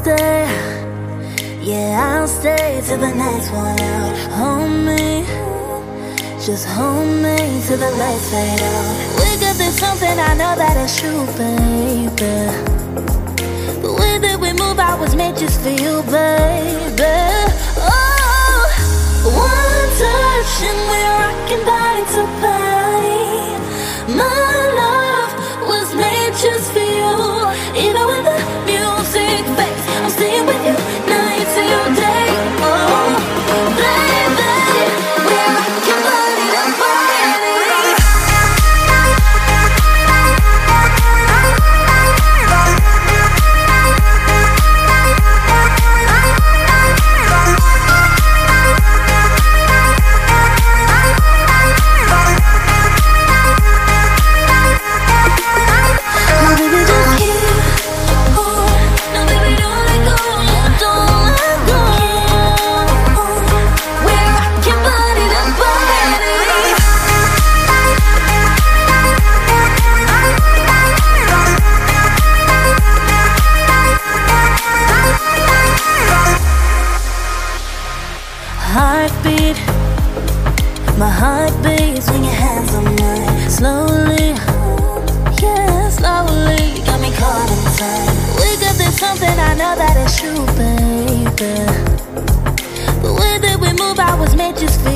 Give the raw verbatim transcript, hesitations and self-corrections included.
stay, yeah, I'll stay till the night's worn out. Hold me, just hold me till the lights fade out. We could do something, I know that it's true, baby. The way that we move, I was made just for you, baby. Oh, one touch and we're rocking body to body. My love was made just for you. Even when the music fades, I'm staying with you night till day. Oh, baby, we're rocking body to body. Heartbeat, my heart beats when your hands on mine. Slowly, yeah, slowly, you got me caught in time. We could do something, I know that it's true, baby. The way that we move, I was made just for